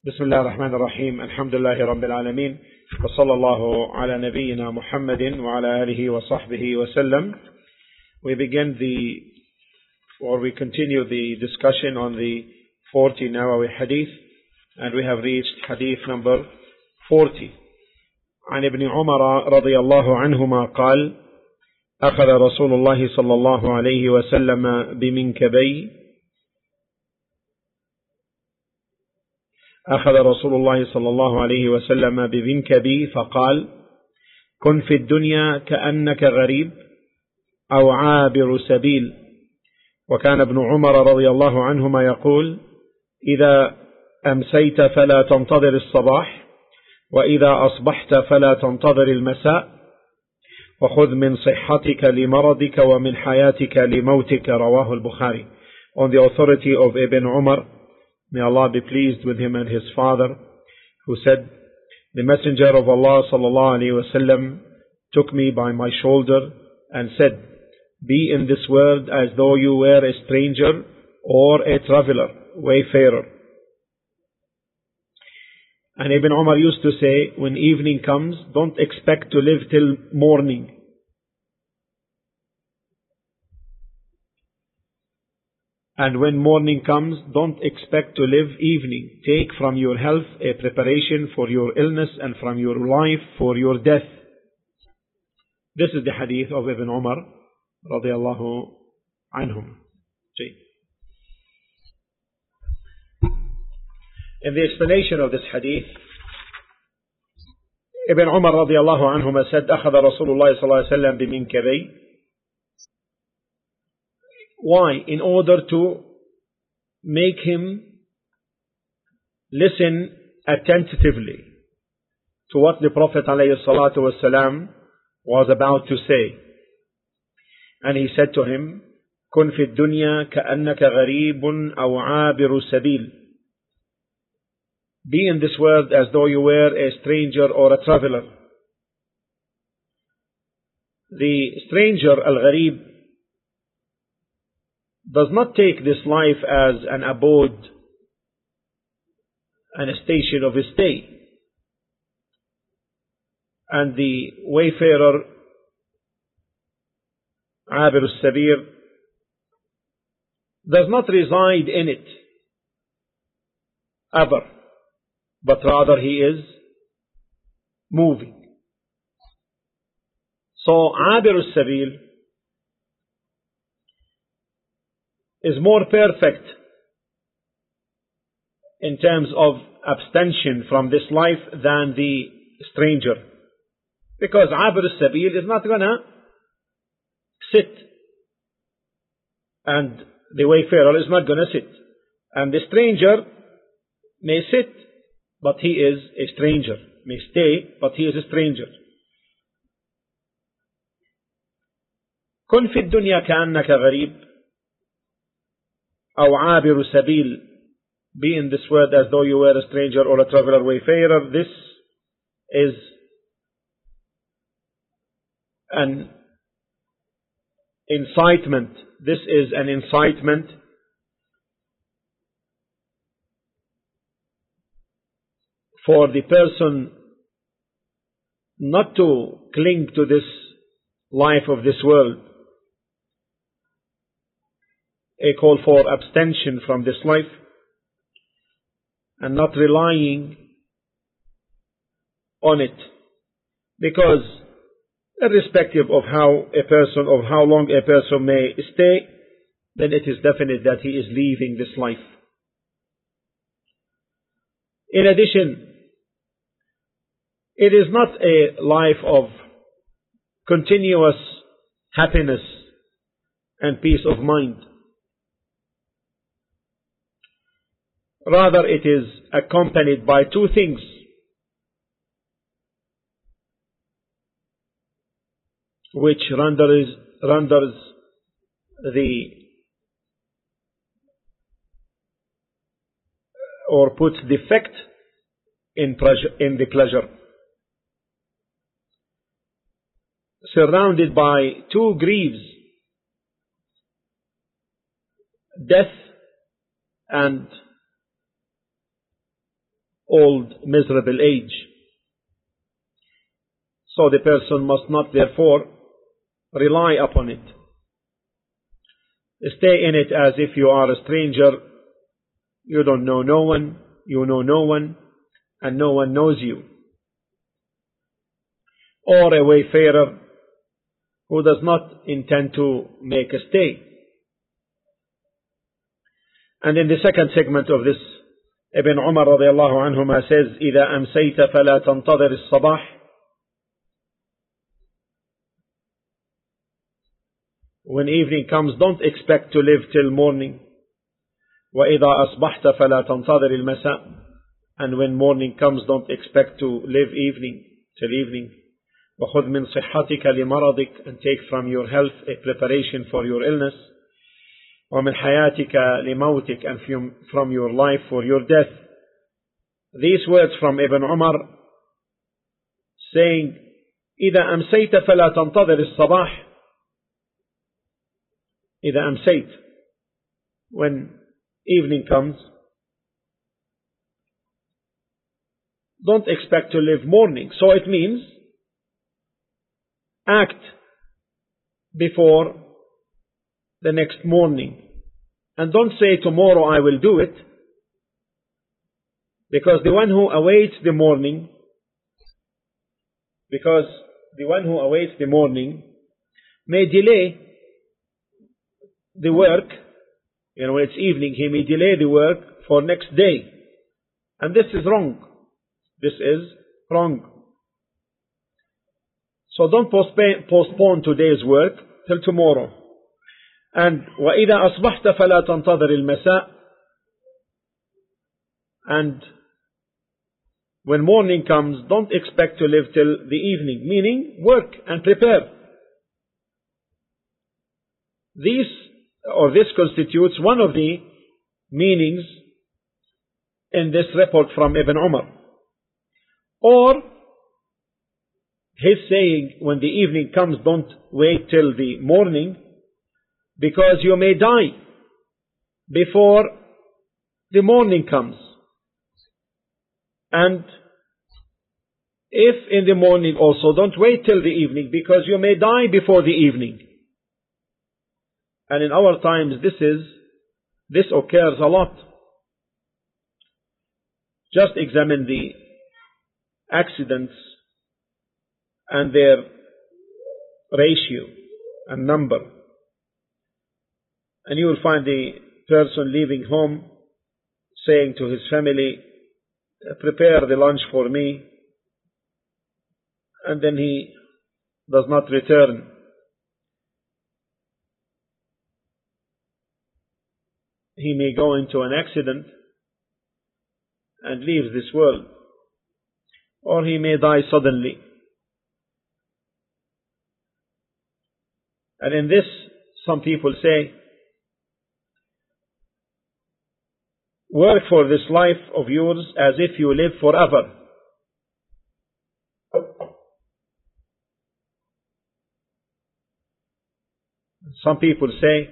بسم الله الرحمن الرحيم الحمد لله رب العالمين وصلى الله على نبينا محمد وعلى آله وصحبه وسلم. We continue the discussion on the 40 Nawawi hadith, and we have reached hadith number 40. عن ابن عمر رضي الله عنهما قال: أخذ رسول الله صلى الله عليه وسلم بمنكبي أخذ رسول الله صلى الله عليه وسلم بمنكبي فقال: كن في الدنيا كأنك غريب أو عابر سبيل. وكان ابن عمر رضي الله عنهما يقول: إذا أمسيت فلا تنتظر الصباح، وإذا أصبحت فلا تنتظر المساء، وخذ من صحتك لمرضك ومن حياتك لموتك. رواه البخاري. On the authority of Ibn Umar, may Allah be pleased with him and his father, who said, the Messenger of Allah sallallahu alaihi wasallam took me by my shoulder and said, be in this world as though you were a stranger or a traveler, wayfarer. And Ibn Umar used to say, when evening comes, don't expect to live till morning. And when morning comes, don't expect to live evening. Take from your health a preparation for your illness, and from your life for your death. This is the hadith of Ibn Umar radiallahu anhum. In the explanation of this hadith, Ibn Umar radiallahu anhum said, أخذ رسول الله صلى الله عليه وسلم بمنكبي. Why? In order to make him listen attentively to what the Prophet ﷺ was about to say. And he said to him, كن في الدنيا كأنك غريب أو عابر سبيل. Be in this world as though you were a stranger or a traveler. The stranger, al-gharib, does not take this life as an abode and a station of stay. And the wayfarer, Abir al-Sabir, does not reside in it ever, but rather he is moving. So Abir al-Sabil is more perfect in terms of abstention from this life than the stranger, because Abir al-Sabil is not going to sit, and the wayfarer is not going to sit, and the stranger may sit, but he is a stranger, may stay, but he is a stranger. كن في الدنيا كأنك غريب أو عابر سبيل. Be in this world as though you were a stranger or a traveler, wayfarer. This is an incitement. This is an incitement for the person not to cling to this life of this world. A call for abstention from this life and not relying on it, because irrespective of how long a person may stay, then it is definite that he is leaving this life. In addition, it is not a life of continuous happiness and peace of mind. Rather, it is accompanied by two things: which renders or puts defect in the pleasure. Surrounded by two griefs: death and old miserable age. So the person must not therefore rely upon it. Stay in it as if you are a stranger. You don't know no one, you know no one, and no one knows you. Or a wayfarer who does not intend to make a stay. And in the second segment of this, Ibn Umar radiallahu anhuma says, إذا أمسيت فلا تنتظر الصباح. When evening comes, don't expect to live till morning. وإذا أصبحت فلا تنتظر المساء. And when morning comes, don't expect to live evening till evening. وخذ من صحتك لمرضك. And take from your health a preparation for your illness. ومن حياتك لموتك. And from your life for your death. These words from Ibn Umar saying, إذا أمسيت فلا تنتظر الصباح. إذا أمسيت, when evening comes, don't expect to live morning. So it means act before the next morning. And don't say tomorrow I will do it, because the one who awaits the morning, may delay the work. When it's evening, he may delay the work for next day. And this is wrong. This is wrong. So don't postpone today's work till tomorrow. And وَإِذَا أَصْبَحْتَ فَلَا تَنْتَظِرِ الْمَسَاء. And when morning comes, don't expect to live till the evening, meaning work and prepare. This constitutes one of the meanings in this report from Ibn Umar. Or his saying, when the evening comes, don't wait till the morning, because you may die before the morning comes. And if in the morning also, don't wait till the evening, because you may die before the evening. And in our times, this occurs a lot. Just examine the accidents and their ratio and number. And you will find the person leaving home saying to his family, prepare the lunch for me. And then he does not return. He may go into an accident and leave this world. Or he may die suddenly. And in this, some people say, work for this life of yours as if you live forever. Some people say,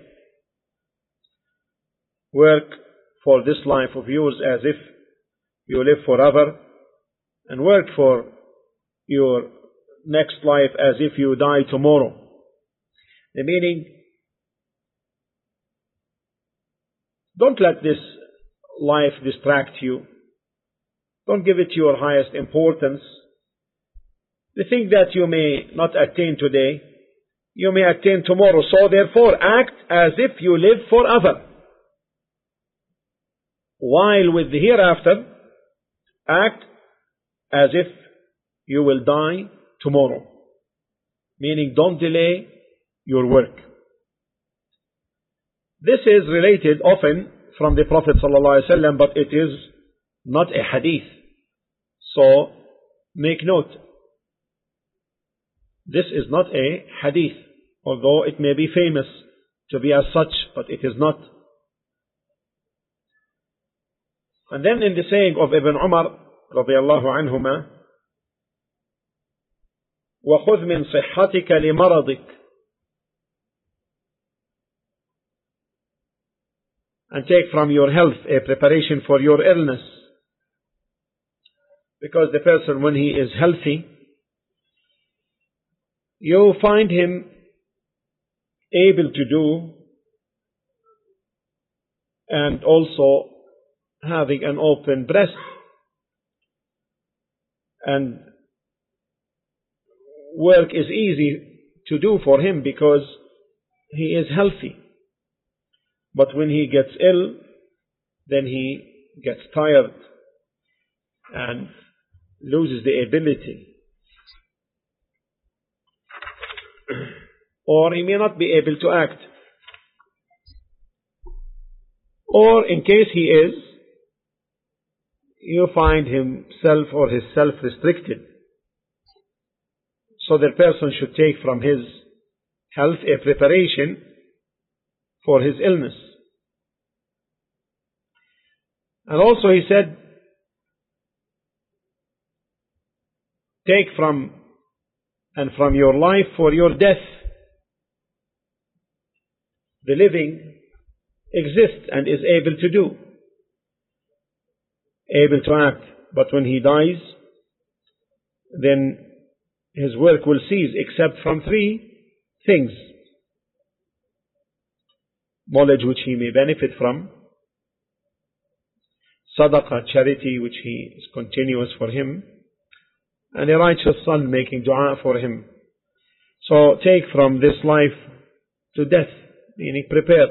work for this life of yours as if you live forever, and work for your next life as if you die tomorrow. The meaning, don't let this life distract you. Don't give it your highest importance. The thing that you may not attain today, you may attain tomorrow. So therefore, act as if you live forever. While with the hereafter, act as if you will die tomorrow. Meaning, don't delay your work. This is related often from the Prophet ﷺ, but it is not a hadith. So, make note. This is not a hadith, although it may be famous to be as such, but it is not. And then in the saying of Ibn Umar radiyallahu anhuma, وَخُذْ مِنْ صِحَّتِكَ لِمَرَضِكَ. And take from your health a preparation for your illness. Because the person, when he is healthy, you find him able to do and also having an open breast, and work is easy to do for him because he is healthy. But when he gets ill, then he gets tired and loses the ability. Or he may not be able to act. Or in case he is, you find himself or his self restricted. So the person should take from his health a preparation for his illness. And also he said, take from your life for your death. The living exists and is able to do, able to act. But when he dies, then his work will cease except from three things: knowledge which he may benefit from, sadaqah, charity, which is continuous for him, and a righteous son making dua for him. So take from this life to death, meaning prepare.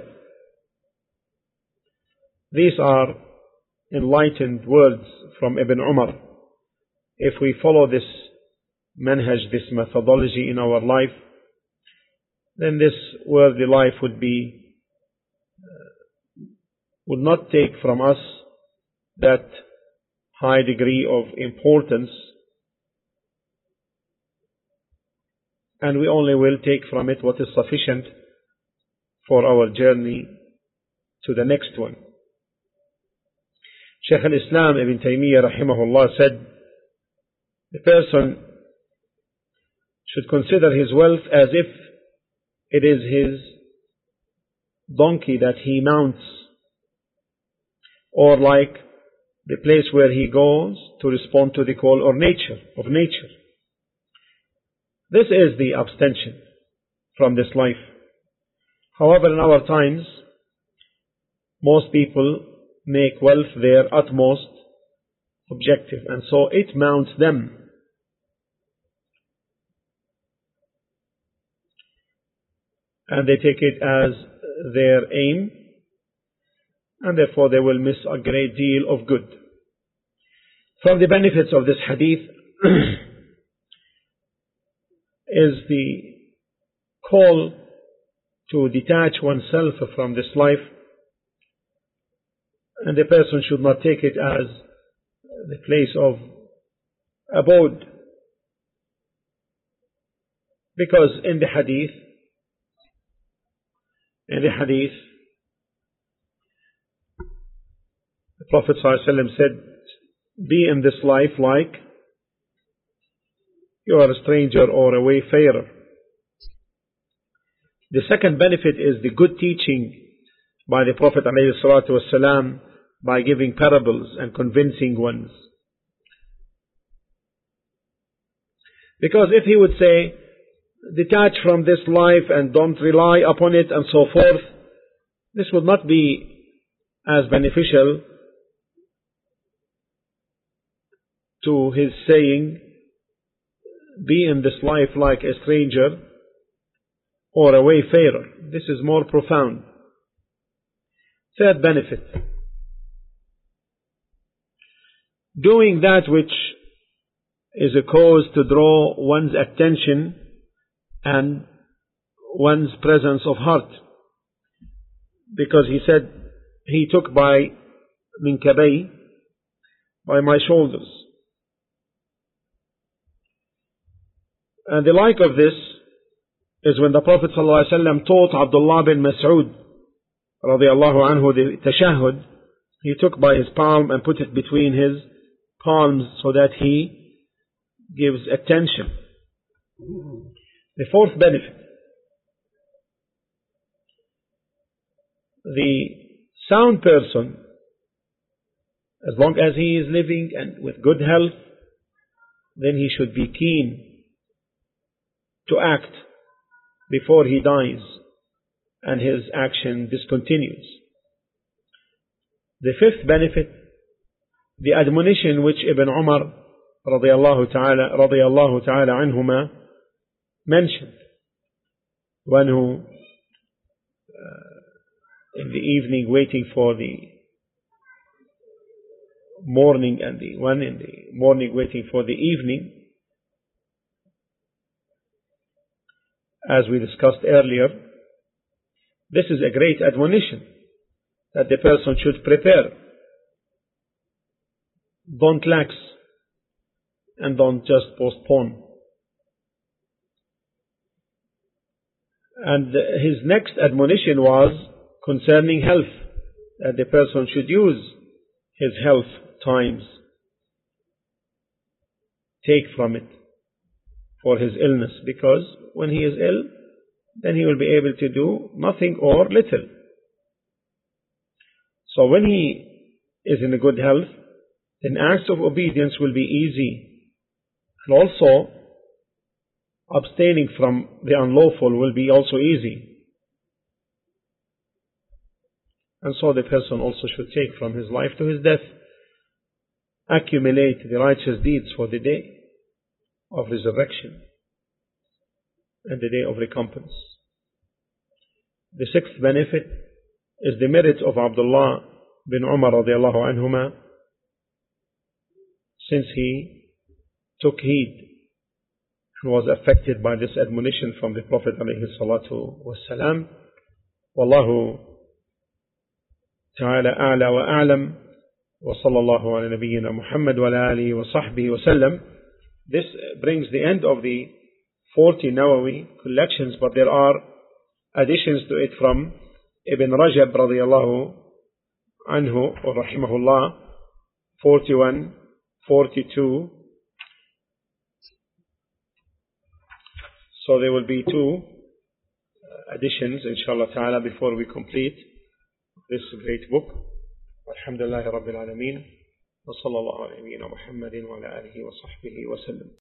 These are enlightened words from Ibn Umar. If we follow this manhaj, this methodology in our life, then this worldly life would not take from us that high degree of importance, and we only will take from it what is sufficient for our journey to the next one. Shaykh al-Islam Ibn Taymiyyah rahimahullah said, the person should consider his wealth as if it is his donkey that he mounts, or like the place where he goes to respond to the call of nature. This is the abstention from this life. However, in our times, most people make wealth their utmost objective, and so it mounts them. And they take it as their aim, and therefore they will miss a great deal of good. From the benefits of this hadith is the call to detach oneself from this life, and the person should not take it as the place of abode. Because in the hadith, the Prophet ﷺ said, be in this life like you are a stranger or a wayfarer. The second benefit is the good teaching by the Prophet ﷺ by giving parables and convincing ones. Because if he would say, detach from this life and don't rely upon it and so forth, this would not be as beneficial to his saying, be in this life like a stranger or a wayfarer. This is more profound. Third benefit, doing that which is a cause to draw one's attention and one's presence of heart. Because he said, he took by minkabay, by my shoulders. And the like of this is when the Prophet ﷺ taught Abdullah bin Mas'ud radiallahu anhu the tashahhud. He took by his palm and put it between his palms so that he gives attention. The fourth benefit, the sound person, as long as he is living and with good health, then he should be keen to act before he dies and his action discontinues. The fifth benefit, the admonition which Ibn Umar radiyallahu ta'ala anhuma mentioned, one who in the evening waiting for the morning and the one in the morning waiting for the evening, as we discussed earlier. This is a great admonition that the person should prepare. Don't lax and don't just postpone. And his next admonition was concerning health, that the person should use his health times, take from it for his illness, because when he is ill, then he will be able to do nothing or little. So when he is in a good health, then acts of obedience will be easy, and also abstaining from the unlawful will be also easy. And so the person also should take from his life to his death, accumulate the righteous deeds for the day of resurrection and the day of recompense. The sixth benefit is the merit of Abdullah bin Umar radiallahu anhuma, since he took heed and was affected by this admonition from the Prophet alayhi salatu wassalam. Wallahu ta'ala a'la wa a'lam, wa sallallahu ala nabiyyina Muhammad wa ala alihi wa sahbihi wa sallam. This brings the end of the 40 Nawawi collections, but there are additions to it from Ibn Rajab radiyallahu anhu or rahimahullah, 41, 42. So there will be 2 additions inshallah ta'ala before we complete this great book. Alhamdulillah Rabbil Alameen, wa sallallahu ala nabiyyina Muhammadin wa ala alihi wa sahbihi wa sallam.